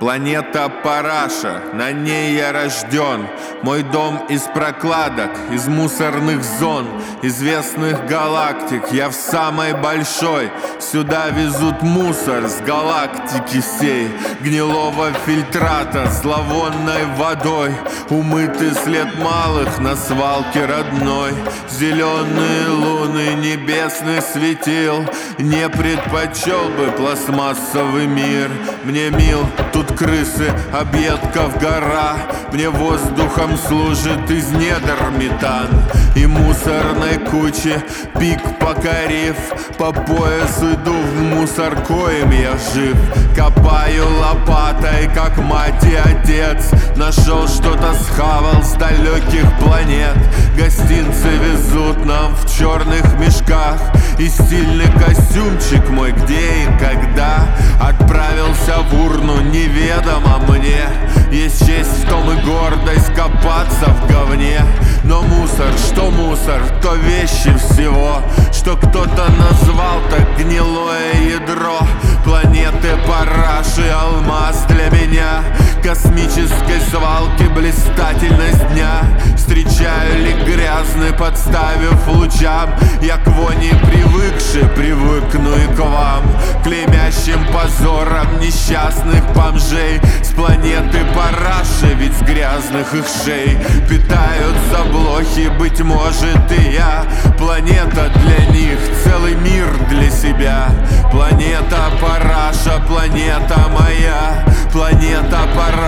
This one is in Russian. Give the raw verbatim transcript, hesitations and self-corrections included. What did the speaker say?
Планета Параша, на ней я рожден. Мой дом из прокладок, из мусорных зон, известных галактик. Я в самой большой. Сюда везут мусор с галактики сей, гнилого фильтрата, зловонной водой. Умытый след малых на свалке родной. Зеленые луны, небесный светил. Не предпочел бы пластмассовый мир. Мне мил тут крысы, объедков гора. Мне воздухом служит из недр метан. И мусорной кучи пик покорив, по пояс иду в мусор, коим я жив. Копаю лопатой, как мать и отец. Нашел что-то, схавал с далеких планет. Гостинцы везут нам в черных мешках. И стильный костюмчик мой где и когда отправился в урну, неведомо мне. Есть честь в том и гордость копаться в говне. Но мусор, что мусор, то вещи всего, что кто-то назвал так гнилое ядро. Планеты Параши, алмаз для меня. Космической свалки блистательность дня. Встречаю ли грязный, подставив лучам. Я к воне привыкший, привыкну и к вам. Клеймящим позором несчастных бомжей с планеты Параши, ведь с грязных их шей питаются блохи, быть может и я. Планета для них, целый мир для себя. Планета Параша, планета моя. Планета Параша.